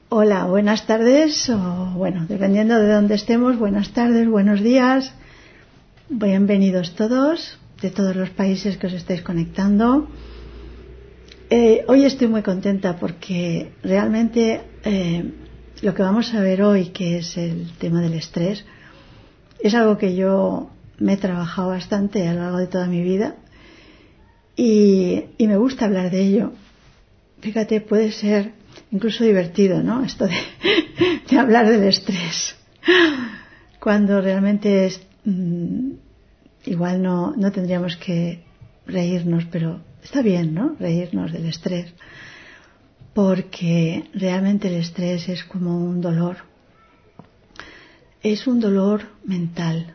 Hola, buenas tardes, o bueno, dependiendo de dónde estemos, buenas tardes, buenos días. Bienvenidos todos, de todos los países que os estáis conectando. Hoy estoy muy contenta porque realmente lo que vamos a ver hoy, que es el tema del estrés, es algo que yo me he trabajado bastante a lo largo de toda mi vida y me gusta hablar de ello. Fíjate, puede ser incluso divertido, ¿no? Esto de hablar del estrés. Cuando realmente es, igual no tendríamos que reírnos, pero está bien, ¿no? Reírnos del estrés. Porque realmente el estrés es como un dolor. Es un dolor mental.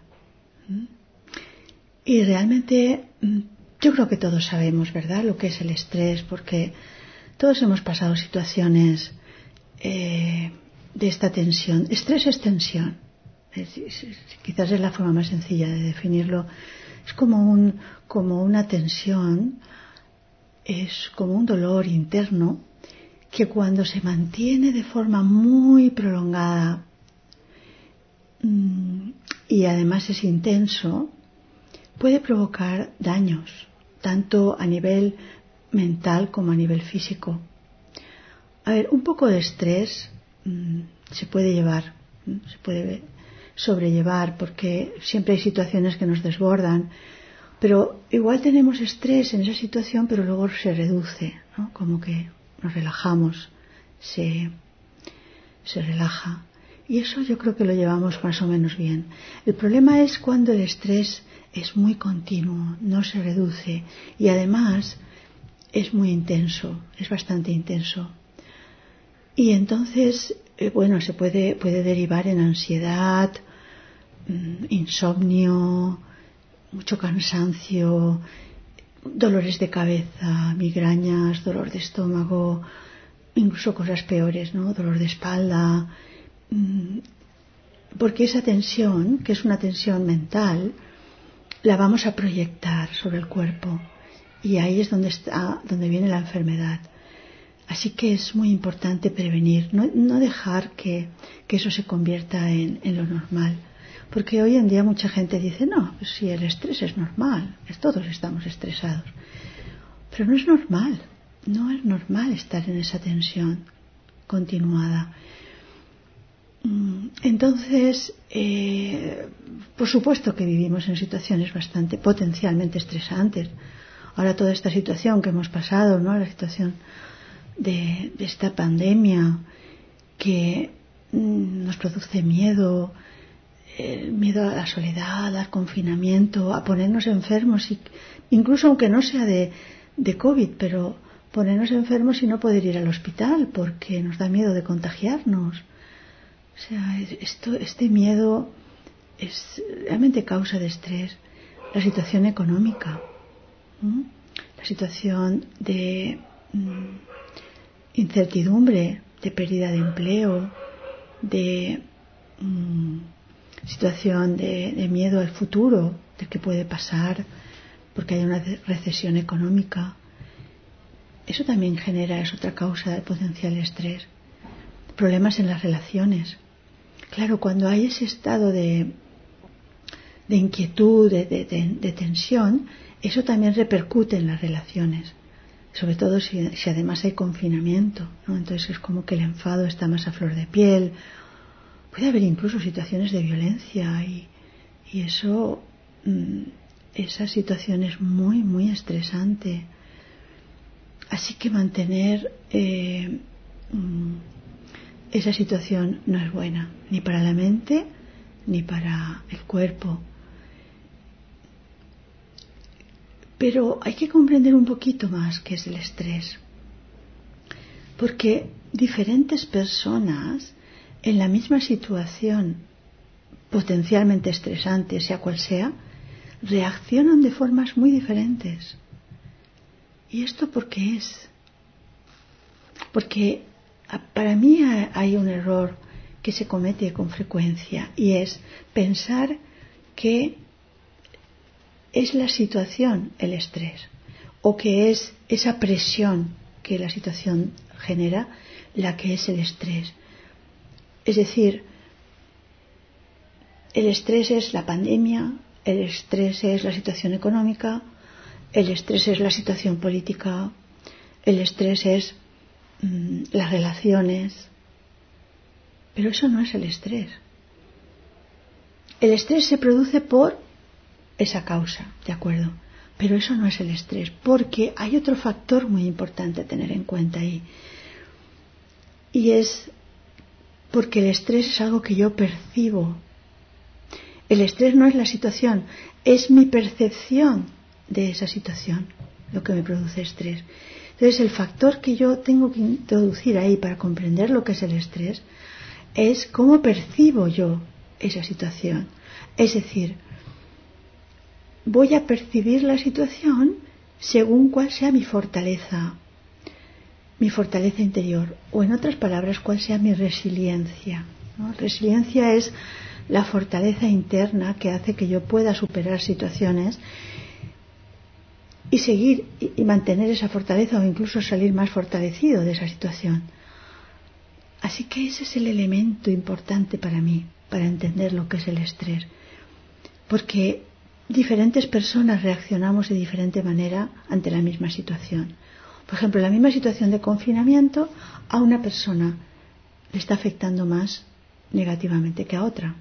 Y realmente yo creo que todos sabemos, ¿verdad?, lo que es el estrés, porque todos hemos pasado situaciones de esta tensión. Estrés es tensión. Quizás es la forma más sencilla de definirlo. Es como una tensión, es como un dolor interno que cuando se mantiene de forma muy prolongada y además es intenso, puede provocar daños, tanto a nivel mental como a nivel físico. A ver, un poco de estrés se puede llevar, se puede sobrellevar, porque siempre hay situaciones que nos desbordan, pero igual tenemos estrés en esa situación, pero luego se reduce, ¿no? Como que nos relajamos, se relaja. Y eso yo creo que lo llevamos más o menos bien. El problema es cuando el estrés es muy continuo, no se reduce y además es muy intenso, es bastante intenso. Y entonces, se puede derivar en ansiedad, insomnio, mucho cansancio, dolores de cabeza, migrañas, dolor de estómago, incluso cosas peores, ¿no? Dolor de espalda. Porque esa tensión, que es una tensión mental, la vamos a proyectar sobre el cuerpo. Y ahí es donde viene la enfermedad. Así que es muy importante prevenir, no dejar que eso se convierta en lo normal. Porque hoy en día mucha gente dice, no, pues si el estrés es normal, todos estamos estresados. Pero no es normal estar en esa tensión continuada. Entonces, por supuesto que vivimos en situaciones bastante potencialmente estresantes. Ahora toda esta situación que hemos pasado, ¿no? La situación de esta pandemia que nos produce miedo, miedo a la soledad, al confinamiento, a ponernos enfermos, incluso aunque no sea de COVID, pero ponernos enfermos y no poder ir al hospital porque nos da miedo de contagiarnos. O sea, este miedo es realmente causa de estrés. La situación económica, la situación de incertidumbre, de pérdida de empleo, de situación de miedo al futuro, de qué puede pasar porque hay una recesión económica. Eso también es otra causa de potencial estrés. Problemas en las relaciones. Claro, cuando hay ese estado de inquietud, de tensión, eso también repercute en las relaciones. Sobre todo si además hay confinamiento, ¿no? Entonces es como que el enfado está más a flor de piel. Puede haber incluso situaciones de violencia y eso, esa situación es muy, muy estresante. Así que mantener esa situación no es buena, ni para la mente ni para el cuerpo. Pero hay que comprender un poquito más qué es el estrés. Porque diferentes personas en la misma situación potencialmente estresante, sea cual sea, reaccionan de formas muy diferentes. ¿Y esto por qué es? Porque para mí hay un error que se comete con frecuencia y es pensar que es la situación el estrés o que es esa presión que la situación genera la que es el estrés. Es decir, el estrés es la pandemia, el estrés es la situación económica, el estrés es la situación política, el estrés es las relaciones. Pero eso no es el estrés. El estrés se produce por esa causa, ¿de acuerdo? Pero eso no es el estrés, porque hay otro factor muy importante a tener en cuenta ahí. Y es porque el estrés es algo que yo percibo. El estrés no es la situación, es mi percepción de esa situación lo que me produce estrés. Entonces, el factor que yo tengo que introducir ahí para comprender lo que es el estrés es cómo percibo yo esa situación. Es decir, voy a percibir la situación según cuál sea mi fortaleza interior, o en otras palabras, cuál sea mi resiliencia, ¿no? Resiliencia es la fortaleza interna que hace que yo pueda superar situaciones y seguir y mantener esa fortaleza, o incluso salir más fortalecido de esa situación. Así que ese es el elemento importante para mí, para entender lo que es el estrés. Porque diferentes personas reaccionamos de diferente manera ante la misma situación. Por ejemplo, en la misma situación de confinamiento, a una persona le está afectando más negativamente que a otra.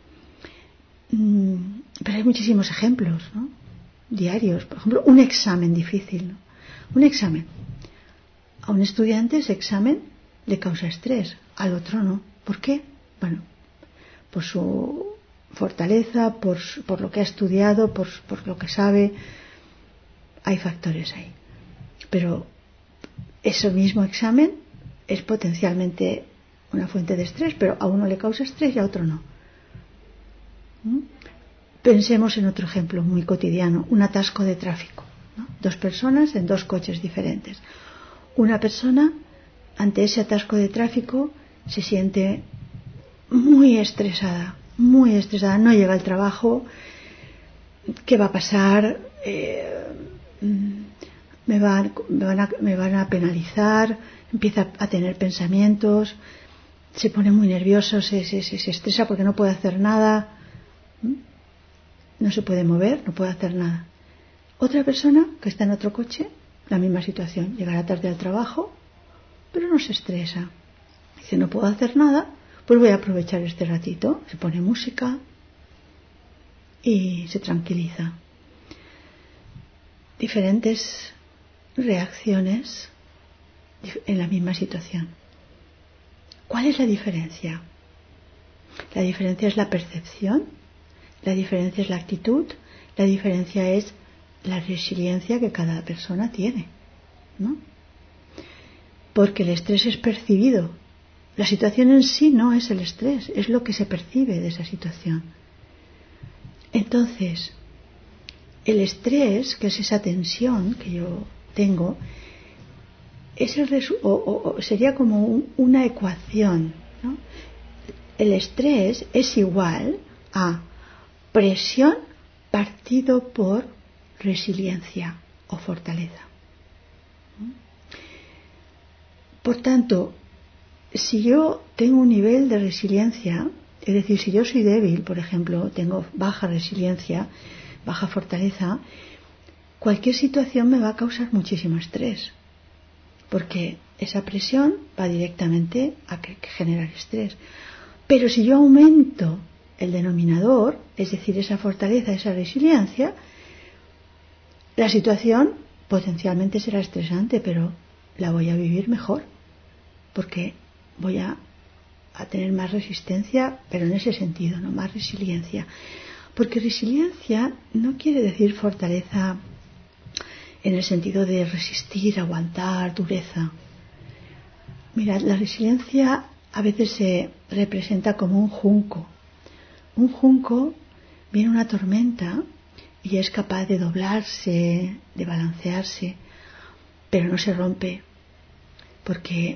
Pero hay muchísimos ejemplos, ¿no? Diarios. Por ejemplo, un examen difícil, ¿no? Un examen. A un estudiante ese examen le causa estrés, al otro no. ¿Por qué? Bueno, por su fortaleza, por lo que ha estudiado, por lo que sabe. Hay factores ahí. Pero ese mismo examen es potencialmente una fuente de estrés, pero a uno le causa estrés y a otro no. Pensemos en otro ejemplo muy cotidiano, un atasco de tráfico, ¿no? Dos personas en dos coches diferentes. Una persona ante ese atasco de tráfico se siente muy estresada, no llega al trabajo. ¿Qué va a pasar? Me van a penalizar. Empieza a tener pensamientos, se pone muy nervioso, se estresa porque no puede hacer nada, no se puede mover, no puede hacer nada. Otra persona que está en otro coche, la misma situación, llegará tarde al trabajo, pero no se estresa. Dice, no puedo hacer nada, pues voy a aprovechar este ratito. Se pone música y se tranquiliza. Diferentes reacciones en la misma situación. ¿Cuál es la diferencia? La diferencia es la percepción, la diferencia es la actitud, la diferencia es la resiliencia que cada persona tiene, ¿no? Porque el estrés es percibido. La situación en sí no es el estrés, es lo que se percibe de esa situación. Entonces, el estrés, que es esa tensión que yo tengo, es sería como una ecuación, ¿no? El estrés es igual a presión partido por resiliencia o fortaleza. Por tanto, si yo tengo un nivel de resiliencia, es decir, si yo soy débil, por ejemplo, tengo baja resiliencia, baja fortaleza, cualquier situación me va a causar muchísimo estrés, porque esa presión va directamente a generar estrés. Pero si yo aumento el denominador, es decir, esa fortaleza, esa resiliencia, la situación potencialmente será estresante, pero la voy a vivir mejor, porque voy a tener más resistencia, pero en ese sentido, no más resiliencia. Porque resiliencia no quiere decir fortaleza en el sentido de resistir, aguantar, dureza. Mira, la resiliencia a veces se representa como un junco. Un junco, viene una tormenta y es capaz de doblarse, de balancearse, pero no se rompe, porque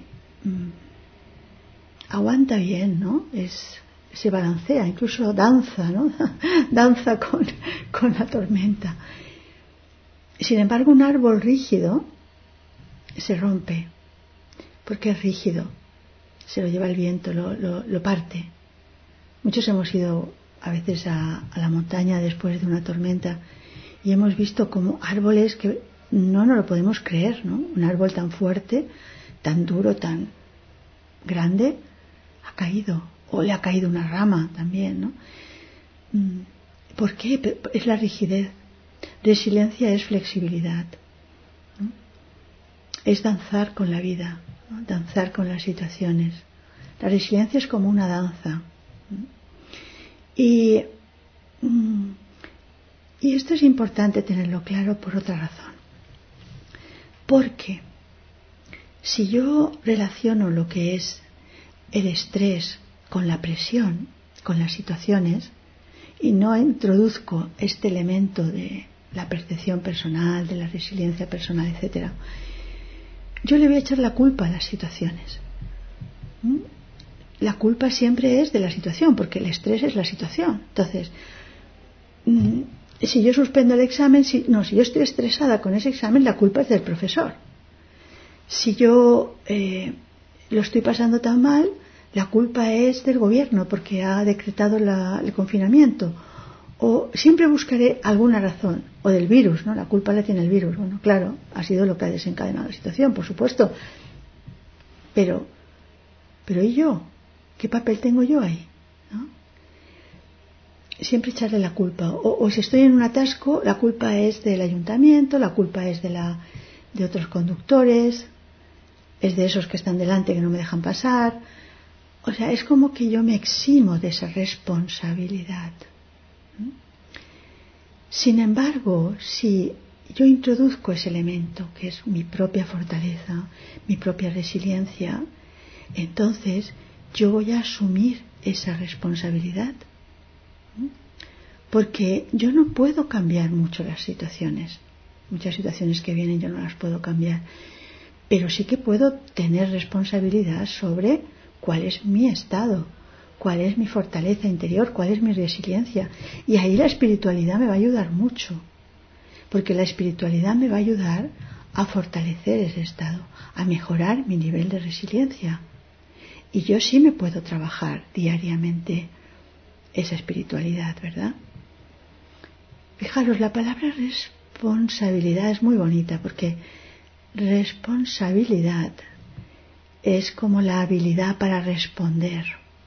aguanta bien, ¿no? Se balancea, incluso danza, ¿no? Danza con la tormenta. Sin embargo, un árbol rígido se rompe, porque es rígido. se lo lleva el viento, lo parte. Muchos hemos ido a veces a la montaña después de una tormenta y hemos visto como árboles que no nos lo podemos creer, ¿no? Un árbol tan fuerte, tan duro, tan grande, ha caído, o le ha caído una rama también, ¿no? ¿Por qué? Es la rigidez. Resiliencia es flexibilidad, ¿no? Es danzar con la vida, ¿no? Danzar con las situaciones. La resiliencia es como una danza, ¿no? Y esto es importante tenerlo claro por otra razón. Porque si yo relaciono lo que es el estrés con la presión, con las situaciones, y no introduzco este elemento de la percepción personal, de la resiliencia personal, etc., yo le voy a echar la culpa a las situaciones. La culpa siempre es de la situación, porque el estrés es la situación. Entonces, si yo suspendo el examen, si yo estoy estresada con ese examen, la culpa es del profesor. Si yo lo estoy pasando tan mal, la culpa es del gobierno porque ha decretado el confinamiento. O siempre buscaré alguna razón. O del virus, ¿no? La culpa la tiene el virus. Bueno, claro, ha sido lo que ha desencadenado la situación, por supuesto. Pero ¿y yo? ¿Qué papel tengo yo ahí? ¿No? Siempre echarle la culpa. O si estoy en un atasco, la culpa es del ayuntamiento, la culpa es de otros conductores, es de esos que están delante que no me dejan pasar. O sea, es como que yo me eximo de esa responsabilidad. Sin embargo, si yo introduzco ese elemento, que es mi propia fortaleza, mi propia resiliencia, entonces yo voy a asumir esa responsabilidad. Porque yo no puedo cambiar mucho las situaciones. Muchas situaciones que vienen yo no las puedo cambiar. Pero sí que puedo tener responsabilidad sobre cuál es mi estado, cuál es mi fortaleza interior, cuál es mi resiliencia. Y ahí la espiritualidad me va a ayudar mucho. Porque la espiritualidad me va a ayudar a fortalecer ese estado, a mejorar mi nivel de resiliencia. Y yo sí me puedo trabajar diariamente esa espiritualidad, ¿verdad? Fijaros, la palabra responsabilidad es muy bonita porque responsabilidad es como la habilidad para responder.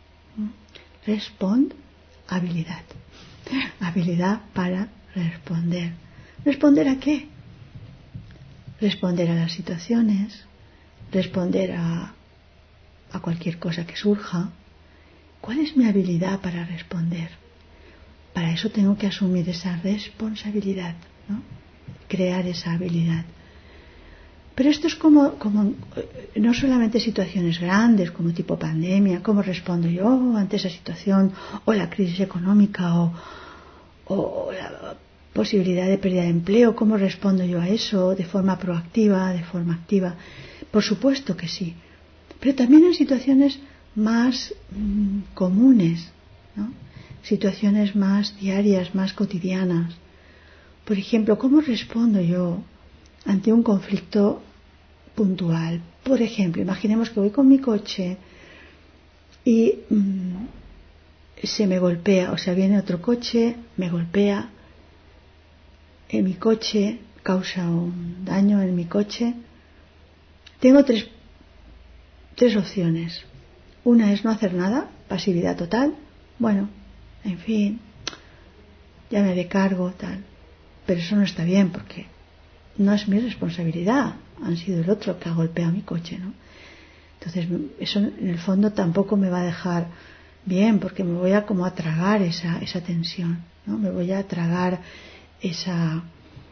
Habilidad. Habilidad para responder. ¿Responder a qué? Responder a las situaciones, responder a cualquier cosa que surja. ¿Cuál es mi habilidad para responder? Para eso tengo que asumir esa responsabilidad, ¿no? Crear esa habilidad. Pero esto es como no solamente situaciones grandes como tipo pandemia, cómo respondo yo ante esa situación, o la crisis económica, o la posibilidad de pérdida de empleo, cómo respondo yo a eso de forma proactiva, de forma activa. Por supuesto que sí, pero también en situaciones más comunes, ¿no? Situaciones más diarias, más cotidianas. Por ejemplo, ¿cómo respondo yo ante un conflicto puntual? Por ejemplo, imaginemos que voy con mi coche y se me golpea, o sea, viene otro coche, me golpea, en mi coche, causa un daño en mi coche. Tengo tres opciones. Una es no hacer nada, pasividad total. Bueno, en fin, ya me haré cargo, tal. Pero eso no está bien porque no es mi responsabilidad. Han sido el otro que ha golpeado mi coche, ¿no? Entonces, eso en el fondo tampoco me va a dejar bien porque me voy a como a tragar esa tensión, ¿no? Me voy a tragar esa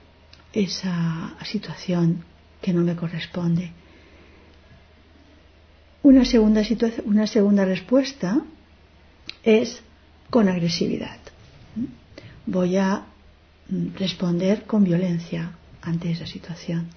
situación que no me corresponde. Una segunda respuesta es con agresividad. Voy a responder con violencia ante esa situación.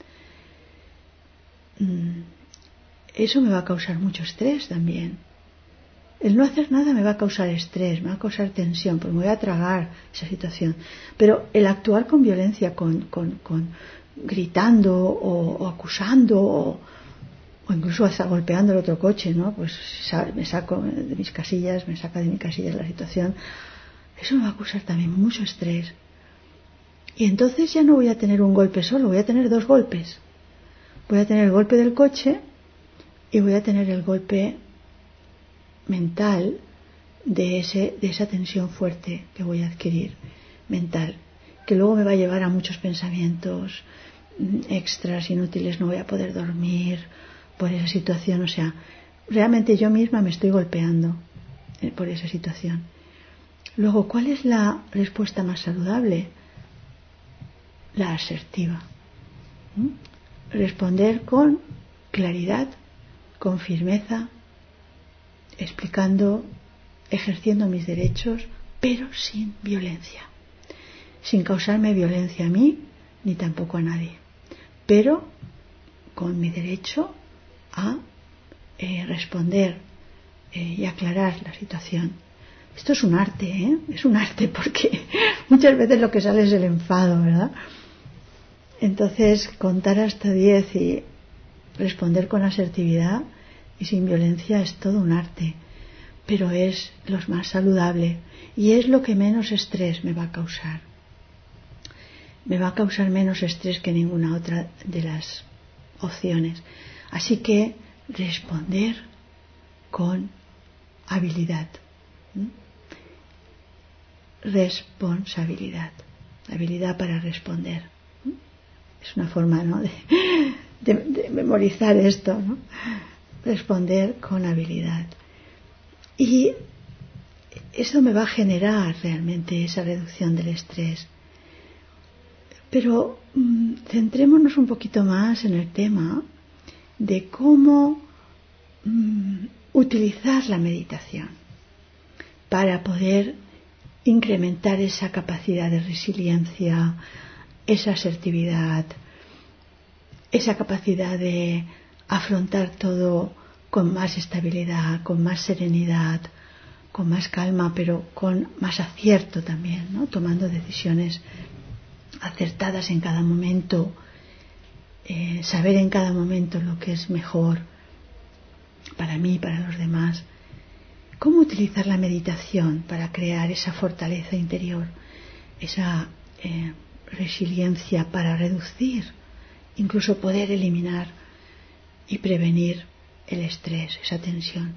Eso me va a causar mucho estrés también. El no hacer nada me va a causar estrés, me va a causar tensión, pues me voy a tragar esa situación. Pero el actuar con violencia, con gritando o acusando o o incluso hasta golpeando el otro coche, ¿no? Pues me saca de mis casillas la situación. Eso me va a causar también mucho estrés. Y entonces ya no voy a tener un golpe solo, voy a tener dos golpes. Voy a tener el golpe del coche y voy a tener el golpe mental de esa tensión fuerte que voy a adquirir, mental, que luego me va a llevar a muchos pensamientos extras, inútiles. No voy a poder dormir por esa situación. O sea, realmente yo misma me estoy golpeando por esa situación. Luego, ¿cuál es la respuesta más saludable? La asertiva. Responder con claridad, con firmeza, explicando, ejerciendo mis derechos, pero sin violencia, sin causarme violencia a mí ni tampoco a nadie, pero con mi derecho a responder y aclarar la situación. Esto es un arte, es un arte, porque muchas veces lo que sale es el enfado, ¿verdad? Entonces, contar hasta 10 y responder con asertividad y sin violencia es todo un arte, pero es lo más saludable y es lo que menos estrés me va a causar. Me va a causar menos estrés que ninguna otra de las opciones. Así que responder con habilidad. Responsabilidad. Habilidad para responder. Es una forma, ¿no?, de memorizar esto, ¿no? Responder con habilidad. Y eso me va a generar realmente esa reducción del estrés. Pero centrémonos un poquito más en el tema de cómo utilizar la meditación para poder incrementar esa capacidad de resiliencia, esa asertividad, esa capacidad de afrontar todo con más estabilidad, con más serenidad, con más calma, pero con más acierto también, ¿no? Tomando decisiones acertadas en cada momento, saber en cada momento lo que es mejor para mí y para los demás. ¿Cómo utilizar la meditación para crear esa fortaleza interior, esa resiliencia, para reducir, incluso poder eliminar y prevenir el estrés, esa tensión?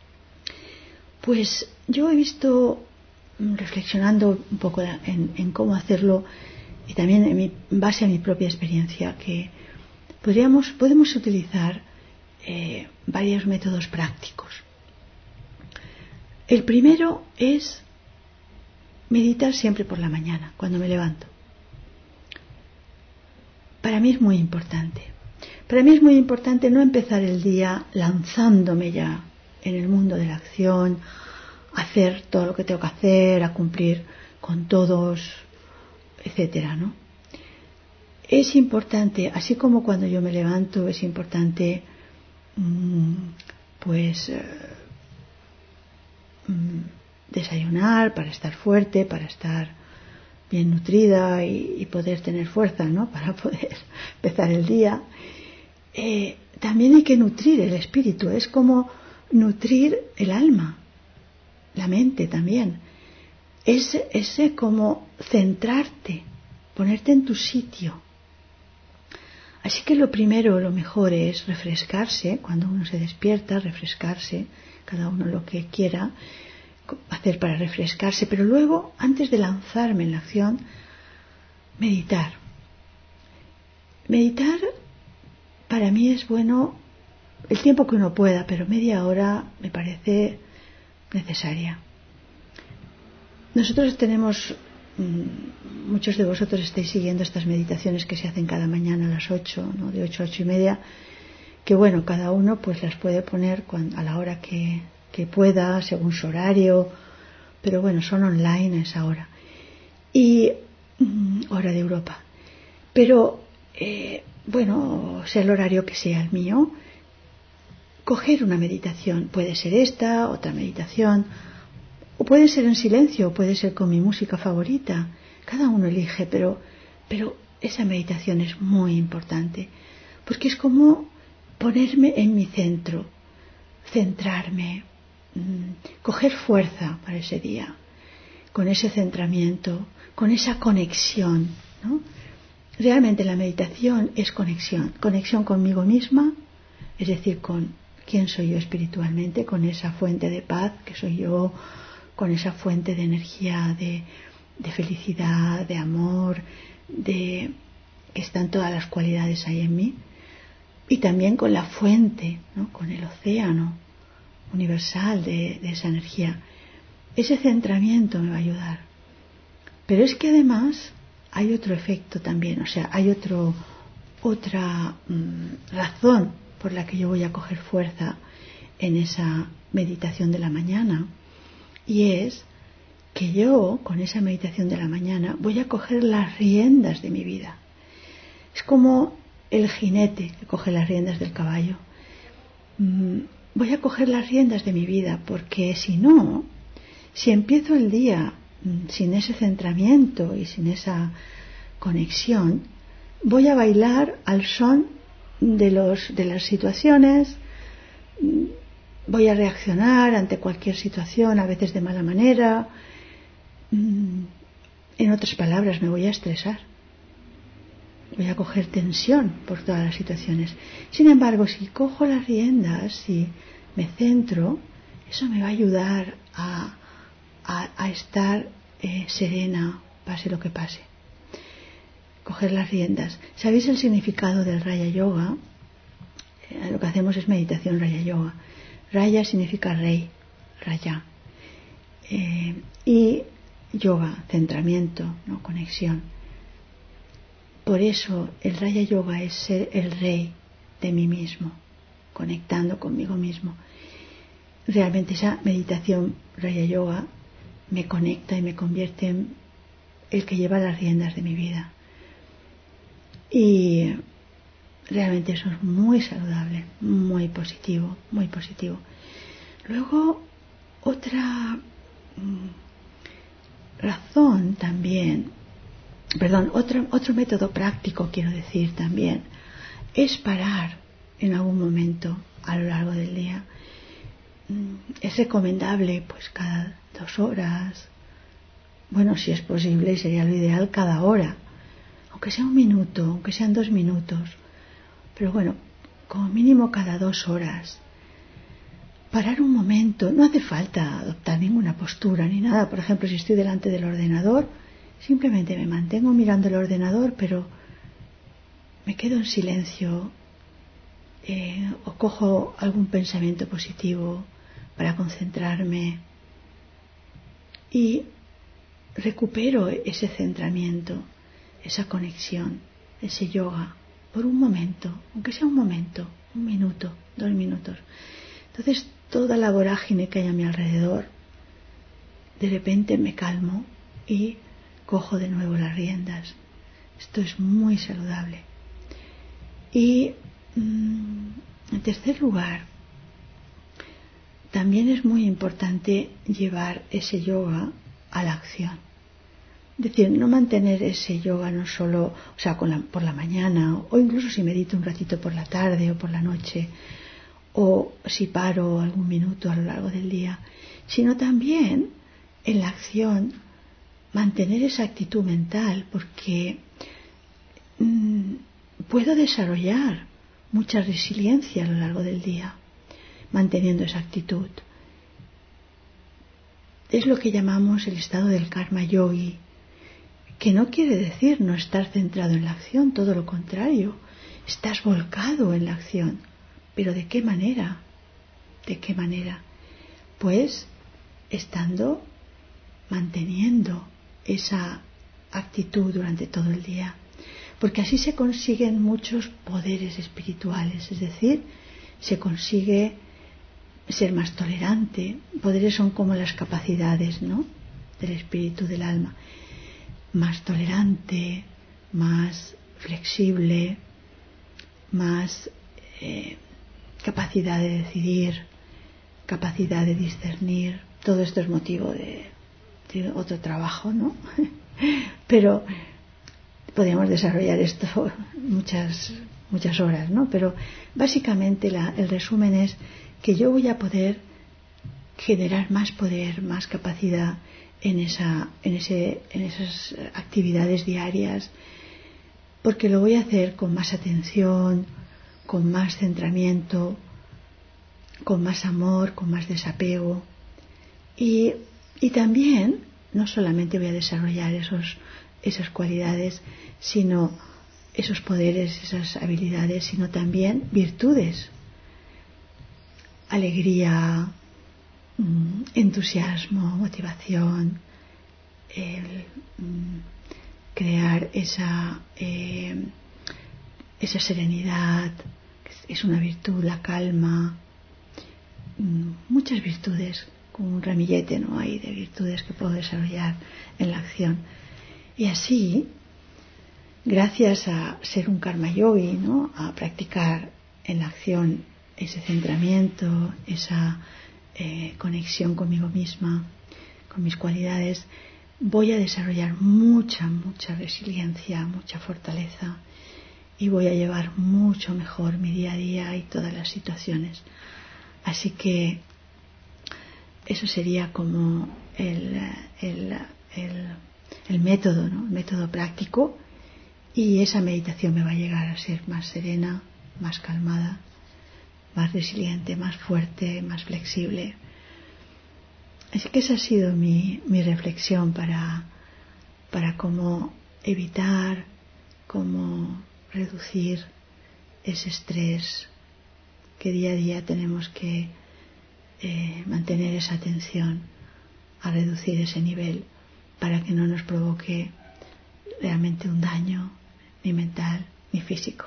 Pues yo he visto, reflexionando un poco en cómo hacerlo y también en base a mi propia experiencia, que podemos utilizar varios métodos prácticos. El primero es meditar siempre por la mañana, cuando me levanto. Para mí es muy importante. Para mí es muy importante no empezar el día lanzándome ya en el mundo de la acción, a hacer todo lo que tengo que hacer, a cumplir con todos, etcétera, ¿no? Es importante, así como cuando yo me levanto, es importante desayunar para estar fuerte, para estar bien nutrida y poder tener fuerza, ¿no?, para poder empezar el día. También hay que nutrir el espíritu, es como nutrir el alma, la mente también. Es como centrarte, ponerte en tu sitio. Así que lo primero, lo mejor es refrescarse, cuando uno se despierta, refrescarse, cada uno lo que quiera hacer para refrescarse, pero luego, antes de lanzarme en la acción, meditar. Meditar para mí es bueno el tiempo que uno pueda, pero media hora me parece necesaria. Nosotros tenemos, muchos de vosotros estáis siguiendo estas meditaciones que se hacen cada mañana a las 8, ¿no?, de 8 a 8 y media, que bueno, cada uno pues las puede poner a la hora que pueda, según su horario, pero bueno, son online a esa hora, y hora de Europa. Pero bueno, sea el horario que sea el mío, coger una meditación, puede ser esta, otra meditación, o puede ser en silencio, o puede ser con mi música favorita, cada uno elige, pero esa meditación es muy importante, porque es como ponerme en mi centro, centrarme, coger fuerza para ese día, con ese centramiento, con esa conexión, ¿no? Realmente la meditación es conexión conmigo misma, es decir, con quién soy yo espiritualmente, con esa fuente de paz que soy yo, con esa fuente de energía, de felicidad, de amor, que están todas las cualidades ahí en mí, y también con la fuente, ¿no? Con el océano universal de esa energía. Ese centramiento me va a ayudar. Pero es que además hay otro efecto también, o sea, hay otra razón por la que yo voy a coger fuerza en esa meditación de la mañana, y es que yo con esa meditación de la mañana voy a coger las riendas de mi vida. Es como el jinete que coge las riendas del caballo. Voy a coger las riendas de mi vida, porque si no, si empiezo el día sin ese centramiento y sin esa conexión, voy a bailar al son de las situaciones, voy a reaccionar ante cualquier situación, a veces de mala manera. En otras palabras, me voy a estresar, voy a coger tensión por todas las situaciones. Sin embargo, si cojo las riendas, si me centro, eso me va a ayudar a estar serena, pase lo que pase. Coger las riendas. ¿Sabéis el significado del Raya Yoga? Lo que hacemos es meditación Raya Yoga. Raya significa rey, Raya. Y yoga, centramiento, ¿no? Conexión. Por eso el Raya Yoga es ser el rey de mí mismo, conectando conmigo mismo. Realmente esa meditación Raya Yoga me conecta y me convierte en el que lleva las riendas de mi vida. Y realmente eso es muy saludable, muy positivo, muy positivo. Luego, otra razón también, otro método práctico, quiero decir también, es parar en algún momento a lo largo del día. Es recomendable pues cada 2 horas, bueno, si es posible, sería lo ideal cada hora, aunque sea 1 minuto, aunque sean 2 minutos, pero bueno, como mínimo cada 2 horas. Parar un momento, no hace falta adoptar ninguna postura ni nada. Por ejemplo, si estoy delante del ordenador, simplemente me mantengo mirando el ordenador, pero me quedo en silencio, o cojo algún pensamiento positivo para concentrarme y recupero ese centramiento, esa conexión, ese yoga, por un momento, aunque sea un momento, 1 minuto, 2 minutos. Entonces toda la vorágine que hay a mi alrededor, de repente me calmo y cojo de nuevo las riendas. Esto es muy saludable. Y en tercer lugar, también es muy importante llevar ese yoga a la acción. Es decir, no mantener ese yoga no solo, o sea, por la mañana, o incluso si medito un ratito por la tarde o por la noche, o si paro algún minuto a lo largo del día, sino también en la acción mantener esa actitud mental, porque puedo desarrollar mucha resiliencia a lo largo del día manteniendo esa actitud. Es lo que llamamos el estado del karma yogi, que no quiere decir no estar centrado en la acción, todo lo contrario, estás volcado en la acción. ¿Pero de qué manera? ¿De qué manera? Pues manteniendo esa actitud durante todo el día, porque así se consiguen muchos poderes espirituales, es decir, se consigue ser más tolerante. Poderes son como las capacidades, ¿no?, del espíritu, del alma. Más tolerante, más flexible, más capacidad de decidir, capacidad de discernir. Todo esto es motivo de otro trabajo, ¿no? Pero podríamos desarrollar esto muchas horas, ¿no? Pero básicamente el resumen es que yo voy a poder generar más poder, más capacidad en esas actividades diarias, porque lo voy a hacer con más atención, con más centramiento, con más amor, con más desapego. Y también no solamente voy a desarrollar esas cualidades, sino esos poderes, esas habilidades, sino también virtudes, alegría, entusiasmo, motivación, crear esa serenidad, que es una virtud, la calma, muchas virtudes, como un ramillete, ¿no? Hay de virtudes que puedo desarrollar en la acción. Y así, gracias a ser un karma yogi, ¿no? A practicar en la acción ese centramiento, esa conexión conmigo misma, con mis cualidades, voy a desarrollar mucha resiliencia, mucha fortaleza, y voy a llevar mucho mejor mi día a día y todas las situaciones. Así que eso sería como el método, ¿no? El método práctico, y esa meditación me va a llegar a ser más serena, más calmada, más resiliente, más fuerte, más flexible. Así que esa ha sido mi reflexión para cómo evitar, cómo reducir ese estrés que día a día tenemos que mantener esa atención a reducir ese nivel para que no nos provoque realmente un daño ni mental ni físico.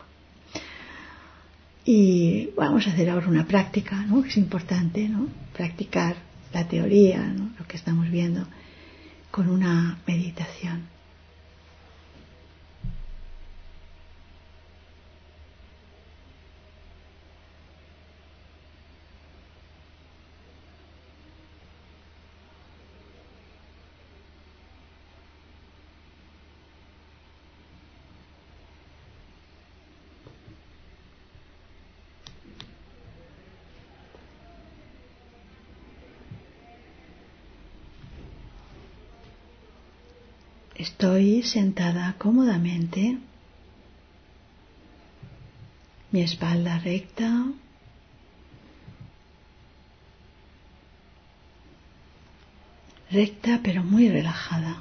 Y vamos a hacer ahora una práctica, ¿no? Que es importante, ¿no? Practicar la teoría, ¿no? Lo que estamos viendo, con una meditación. Estoy sentada cómodamente, mi espalda recta, pero muy relajada.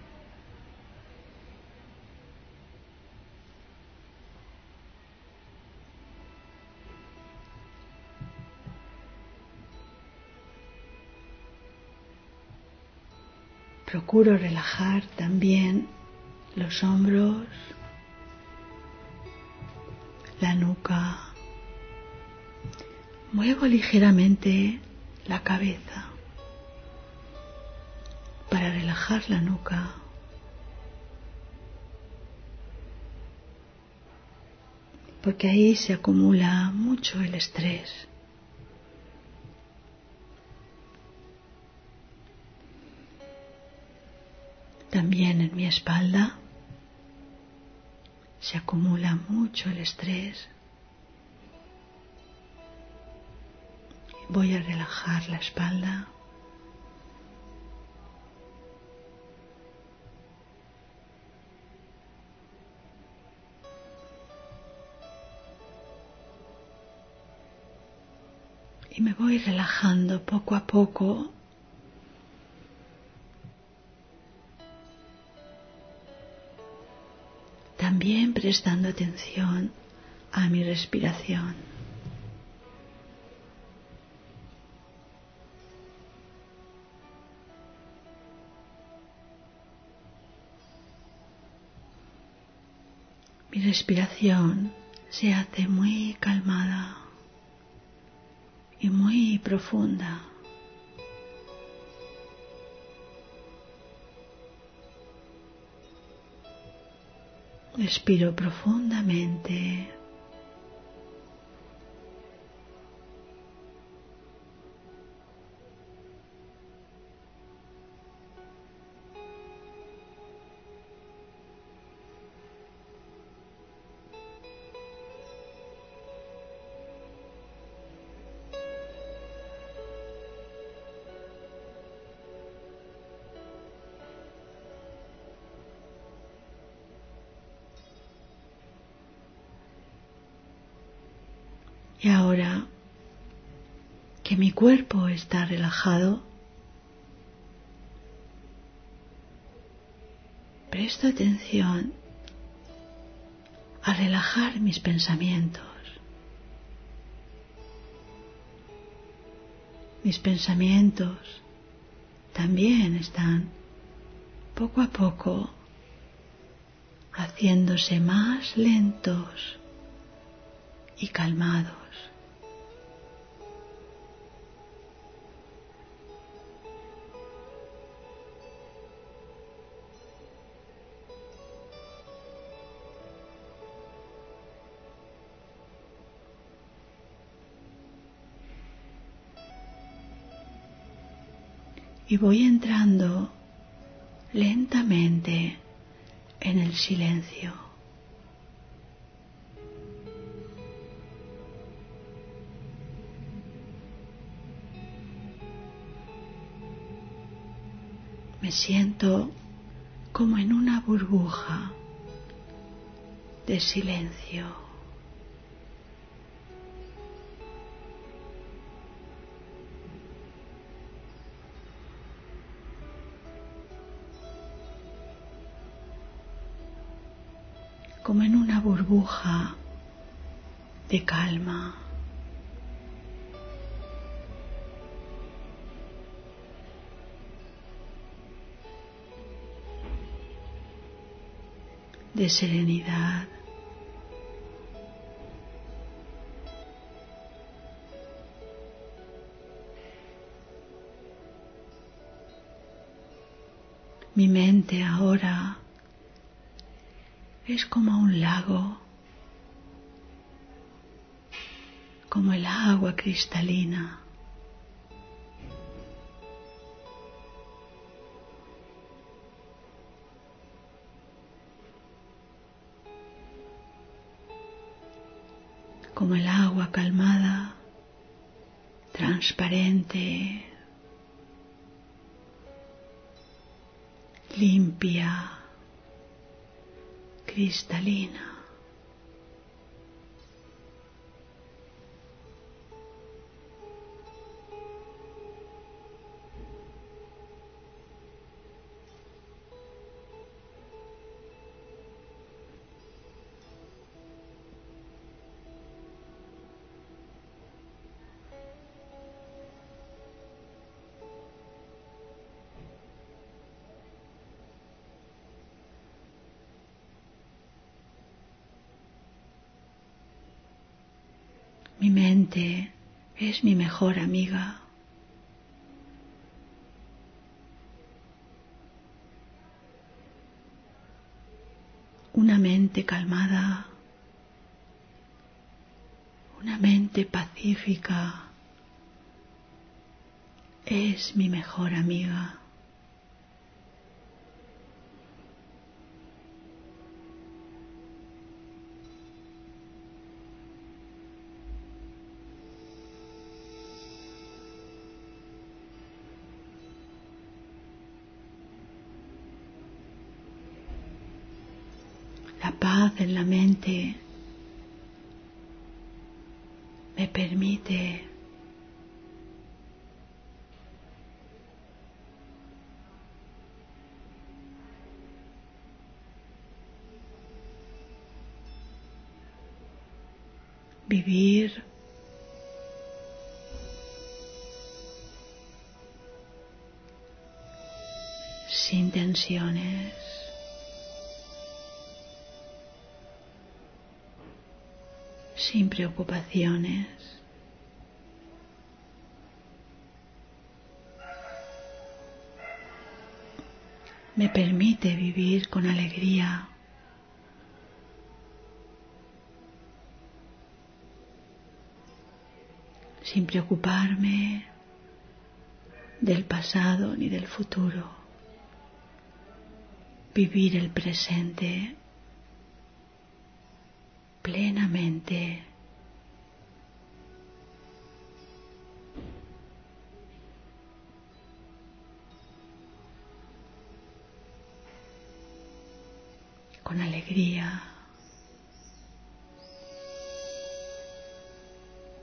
Procuro relajar también los hombros, la nuca. Muevo ligeramente la cabeza para relajar la nuca. Porque ahí se acumula mucho el estrés. También en mi espalda se acumula mucho el estrés. Voy a relajar la espalda. Y me voy relajando poco a poco. También prestando atención a mi respiración. Mi respiración se hace muy calmada y muy profunda. Respiro profundamente. Y ahora que mi cuerpo está relajado, presto atención a relajar mis pensamientos. Mis pensamientos también están poco a poco haciéndose más lentos y calmados. Y voy entrando lentamente en el silencio. Me siento como en una burbuja de silencio. Como en una burbuja de calma. De serenidad. Mi mente ahora es como un lago, como el agua cristalina. Como el agua calmada, transparente, limpia, cristalina. Mi mente es mi mejor amiga. Una mente calmada, una mente pacífica es mi mejor amiga. La paz en la mente me permite vivir sin tensiones, sin preocupaciones. Me permite vivir con alegría, sin preocuparme del pasado ni del futuro. Vivir el presente plenamente. Con alegría.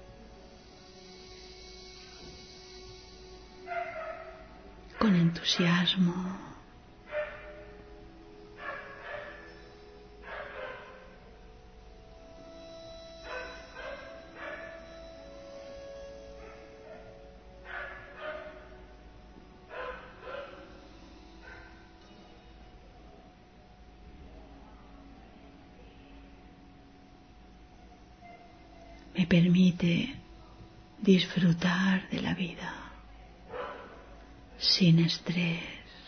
con entusiasmo. Me permite disfrutar de la vida sin estrés.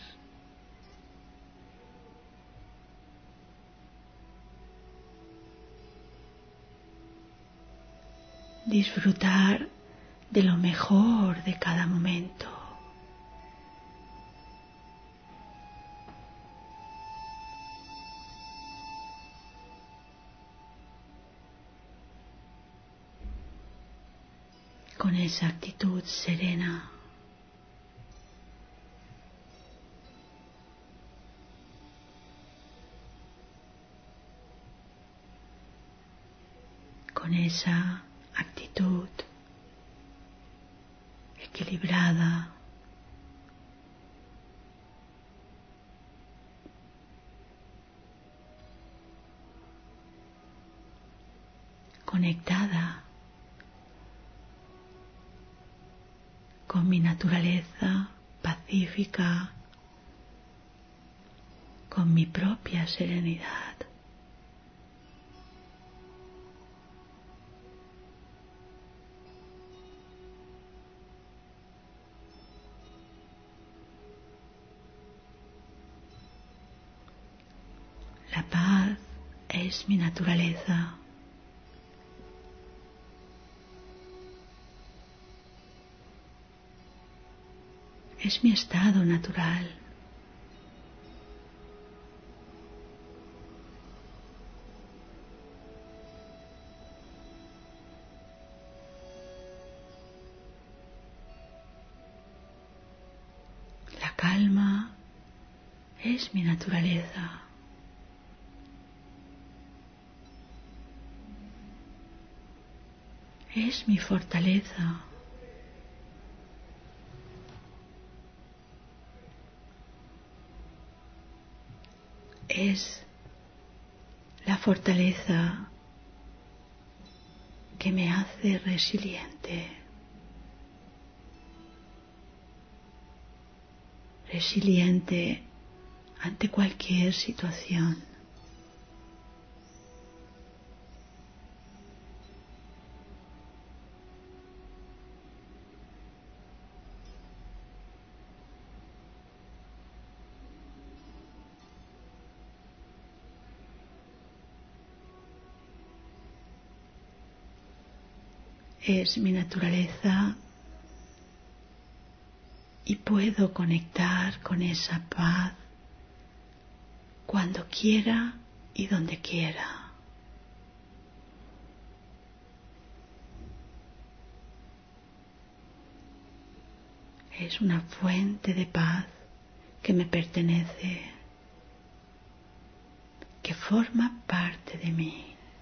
Disfrutar de lo mejor de cada momento. Con esa actitud serena. Con esa actitud equilibrada, conectada con mi naturaleza pacífica, con mi propia serenidad. La paz es mi naturaleza. Es mi estado natural. La calma es mi naturaleza. Es mi fortaleza. Es la fortaleza que me hace resiliente. Resiliente ante cualquier situación. Es mi naturaleza y puedo conectar con esa paz cuando quiera y donde quiera. Es una fuente de paz que me pertenece, que forma parte de mí.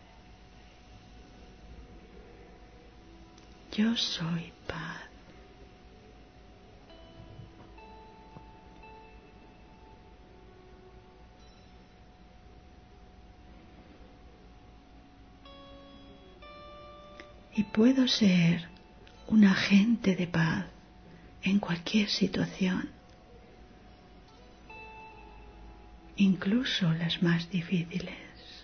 Yo soy paz. Y puedo ser un agente de paz en cualquier situación, incluso las más difíciles.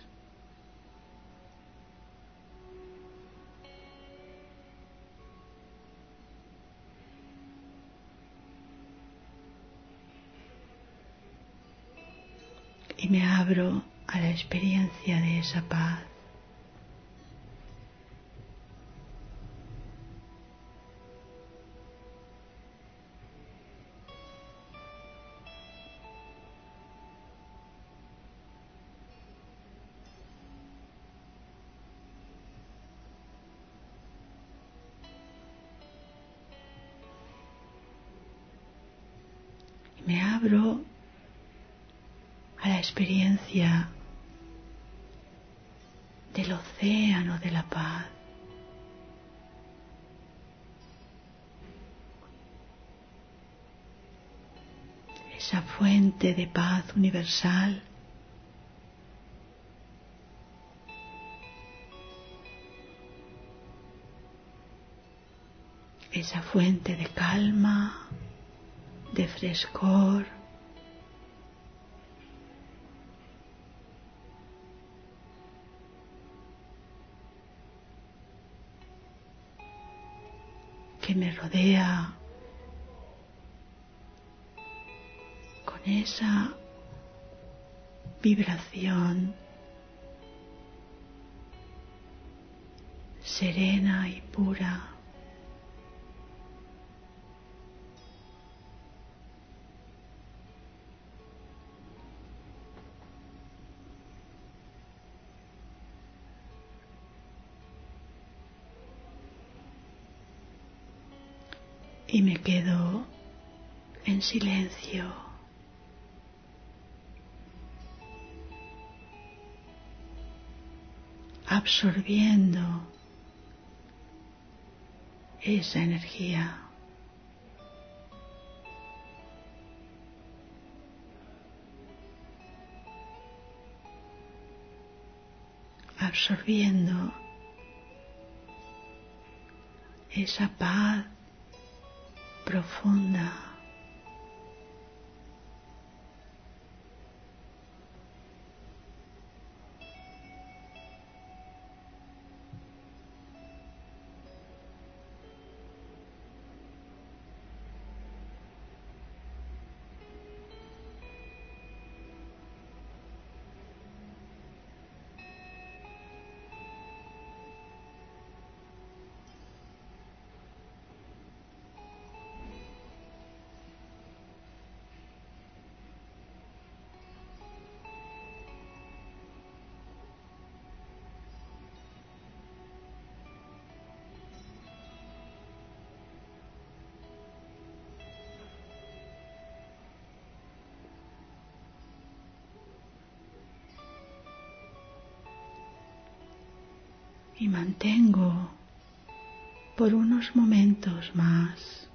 Y me abro a la experiencia de esa paz. Y me abro a la experiencia del océano de la paz. esa fuente de paz universal, esa fuente de calma, de frescor, que me rodea con esa vibración serena y pura. Y me quedo en silencio, absorbiendo esa energía. Absorbiendo esa paz profunda. Y mantengo por unos momentos más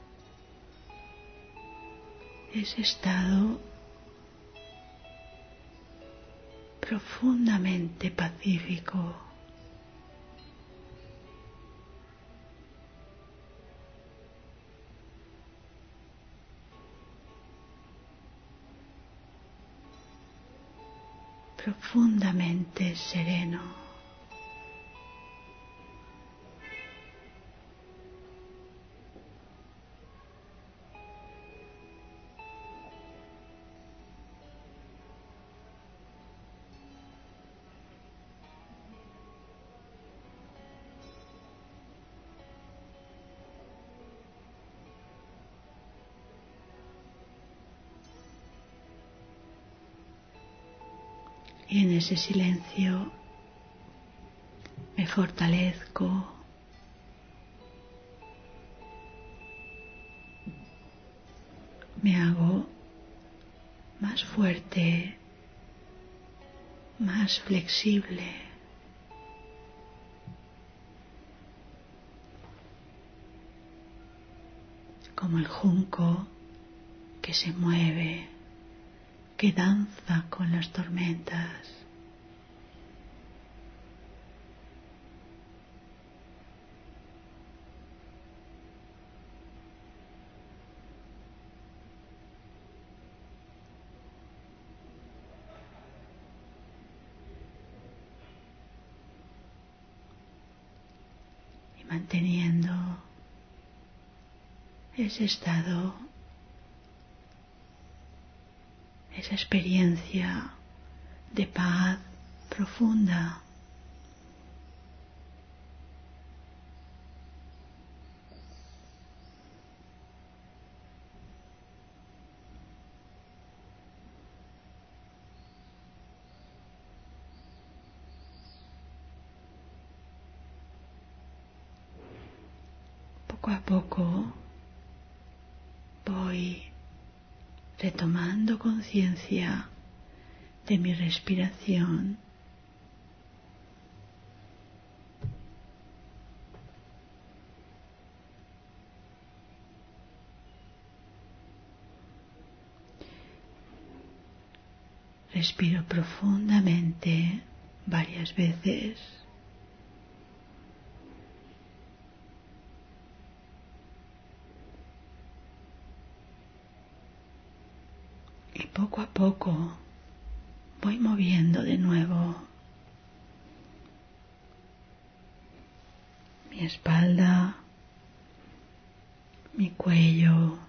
ese estado profundamente pacífico. Profundamente sereno. Y en ese silencio me fortalezco, me hago más fuerte, más flexible, como el junco que se mueve, que danza con las tormentas. Y manteniendo ese estado, esa experiencia de paz profunda. Poco a poco voy retomando conciencia de mi respiración. Respiro profundamente varias veces. Y poco a poco voy moviendo de nuevo mi espalda, mi cuello,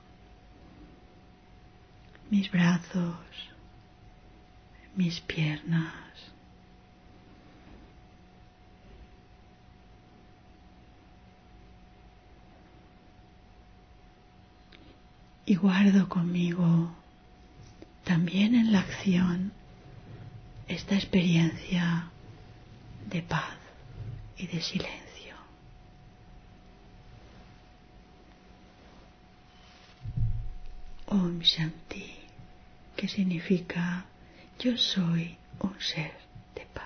mis brazos, mis piernas. Y guardo conmigo también en la acción esta experiencia de paz y de silencio. Om Shanti, que significa yo soy un ser de paz.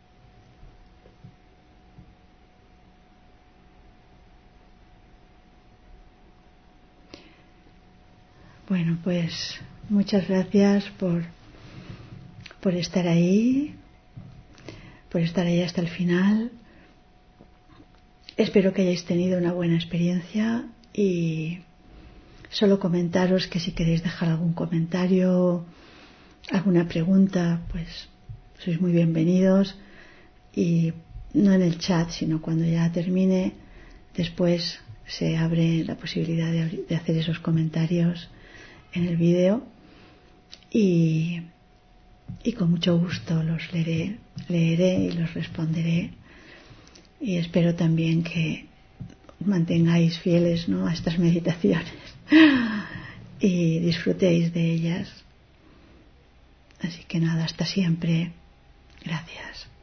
Bueno, pues muchas gracias por estar ahí, hasta el final. Espero que hayáis tenido una buena experiencia y solo comentaros que si queréis dejar algún comentario, alguna pregunta, pues sois muy bienvenidos, y no en el chat, sino cuando ya termine, después se abre la posibilidad de hacer esos comentarios en el vídeo y con mucho gusto los leeré y los responderé, y espero también que mantengáis fieles, ¿no?, a estas meditaciones y disfrutéis de ellas. Así que nada, hasta siempre. Gracias.